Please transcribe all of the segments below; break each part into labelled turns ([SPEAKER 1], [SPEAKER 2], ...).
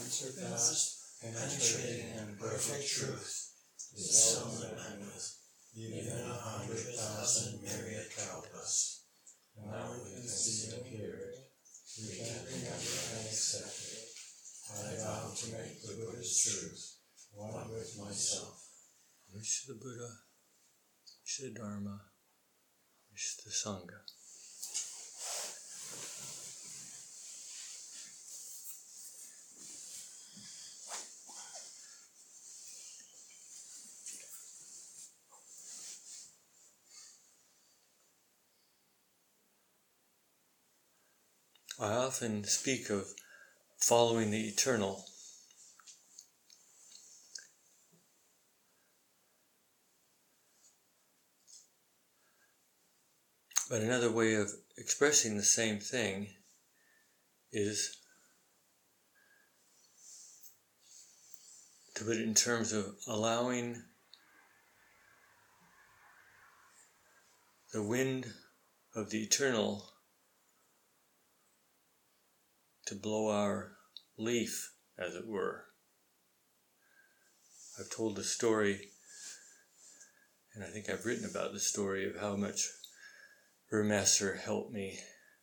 [SPEAKER 1] unsurpassed, penetrating and perfect truth, is seldom met with, even 100,000 myriad countless. Now we can see and hear it, we can remember and accept it. I vow to make the Buddha's truth one with myself.
[SPEAKER 2] Wish the Buddha, wish the Dharma, wish the Sangha. I often speak of following the eternal. But another way of expressing the same thing is to put it in terms of allowing the wind of the eternal to blow our leaf, as it were. I've told the story, and I think I've written about the story of how much Vermaster helped me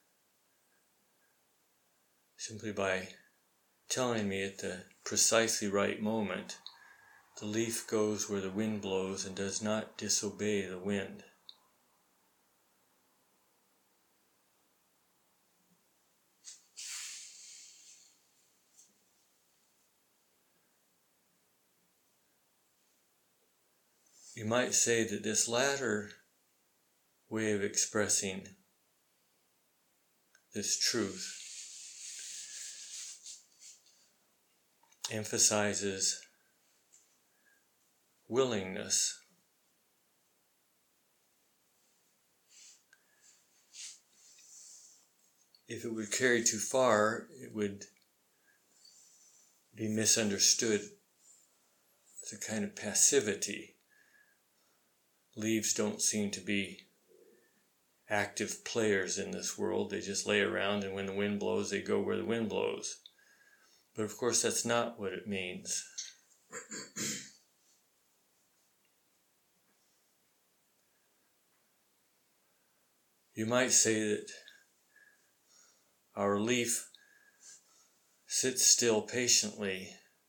[SPEAKER 2] simply by telling me at the precisely right moment, the leaf goes where the wind blows and does not disobey the wind. You might say that this latter way of expressing this truth emphasizes willingness. If it would carry too far, it would be misunderstood as a kind of passivity. Leaves don't seem to be active players in this world. They just lay around, and when the wind blows, they go where the wind blows. But of course, that's not what it means. You might say that our leaf sits still patiently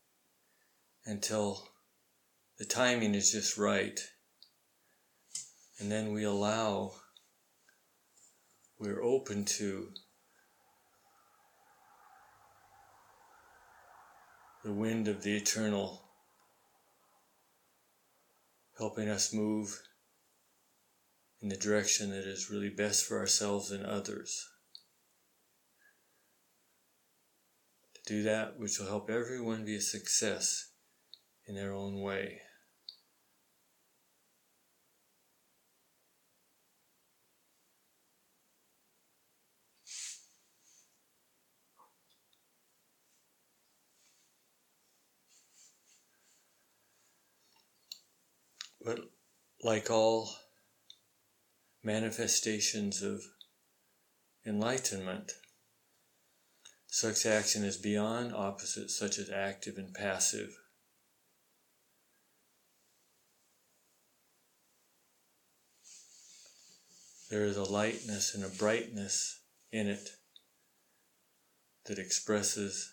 [SPEAKER 2] until the timing is just right. And then we're open to the wind of the eternal helping us move in the direction that is really best for ourselves and others. To do that which will help everyone be a success in their own way. But like all manifestations of enlightenment, such action is beyond opposites such as active and passive. There is a lightness and a brightness in it that expresses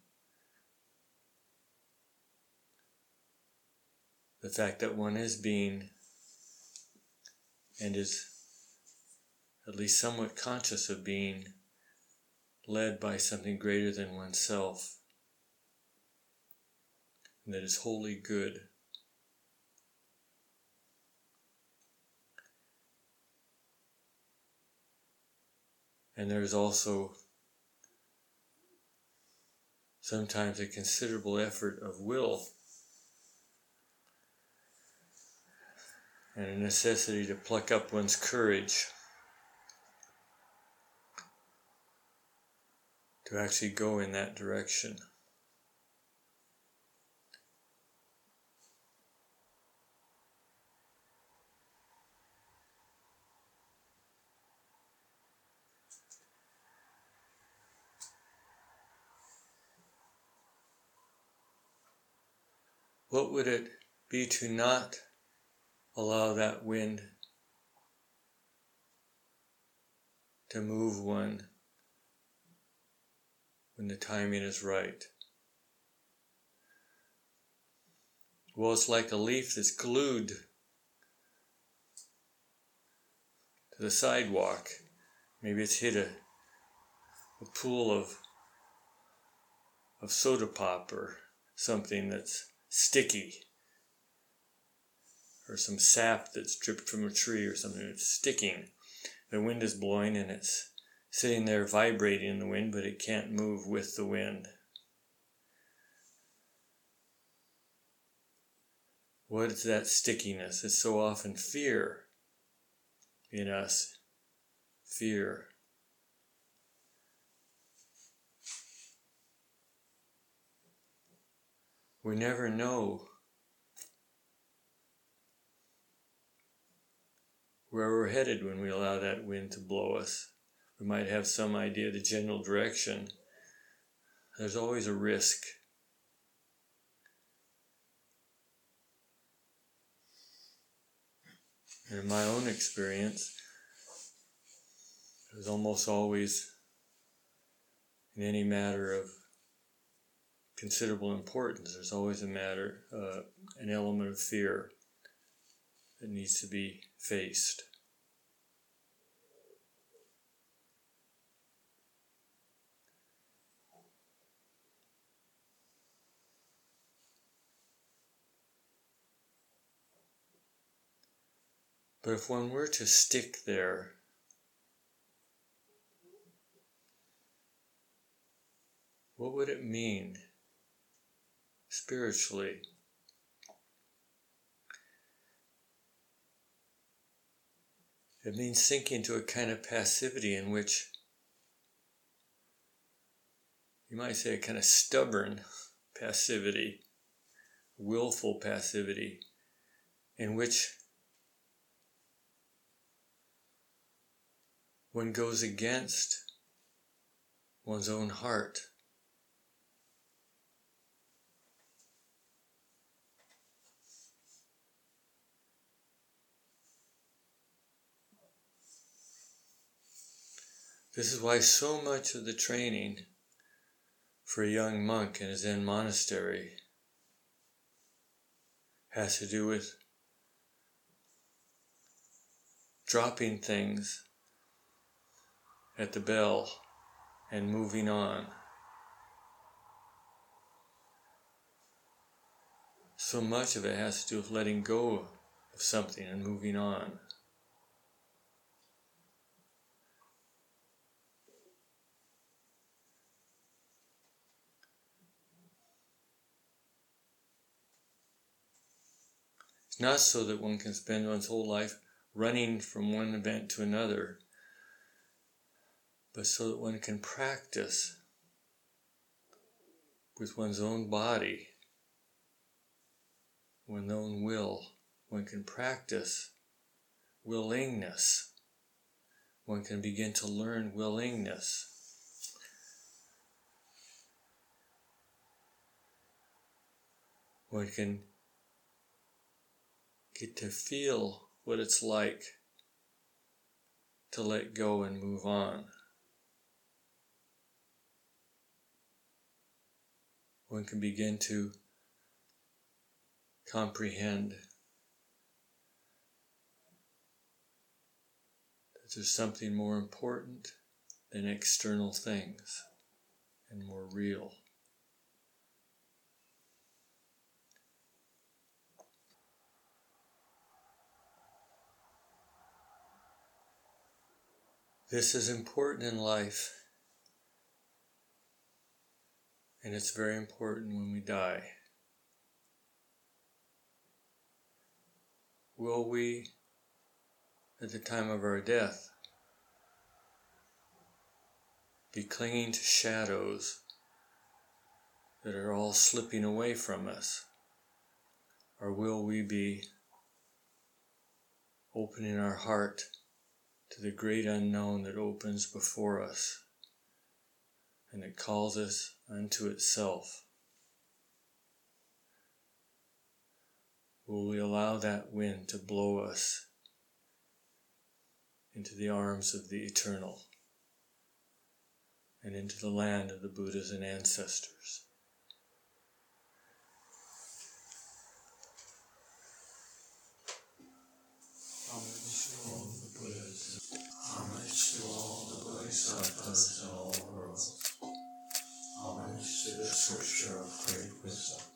[SPEAKER 2] the fact that one is being and is at least somewhat conscious of being led by something greater than oneself, and that is wholly good. And there is also sometimes a considerable effort of will and a necessity to pluck up one's courage to actually go in that direction. What would it be to not allow that wind to move one when the timing is right? Well, it's like a leaf that's glued to the sidewalk. Maybe it's hit a pool of soda pop or something that's sticky, or some sap that's dripped from a tree or something that's sticking. The wind is blowing and it's sitting there vibrating in the wind, but it can't move with the wind. What is that stickiness? It's so often fear in us. Fear. We never know where we're headed when we allow that wind to blow us. We might have some idea of the general direction. There's always a risk. And in my own experience, it was almost always, in any matter of considerable importance, there's always an element of fear that needs to be faced. But if one were to stick there, what would it mean spiritually? It means sinking to a kind of passivity in which, you might say, a kind of stubborn passivity, willful passivity, in which one goes against one's own heart. This is why so much of the training for a young monk in a Zen monastery has to do with dropping things at the bell and moving on. So much of it has to do with letting go of something and moving on. It's not so that one can spend one's whole life running from one event to another, but so that one can practice with one's own body, one's own will. One can practice willingness. One can begin to learn willingness. One can get to feel what it's like to let go and move on. One can begin to comprehend that there's something more important than external things and more real. This is important in life, and it's very important when we die. Will we, at the time of our death, be clinging to shadows that are all slipping away from us? Or will we be opening our heart to the great unknown that opens before us and it calls us unto itself? Will we allow that wind to blow us into the arms of the eternal and into the land of the Buddhas and ancestors?
[SPEAKER 1] Homage to all the Buddhas. Homage to all the Bodhisattvas in all worlds. Homage to the scripture of great wisdom.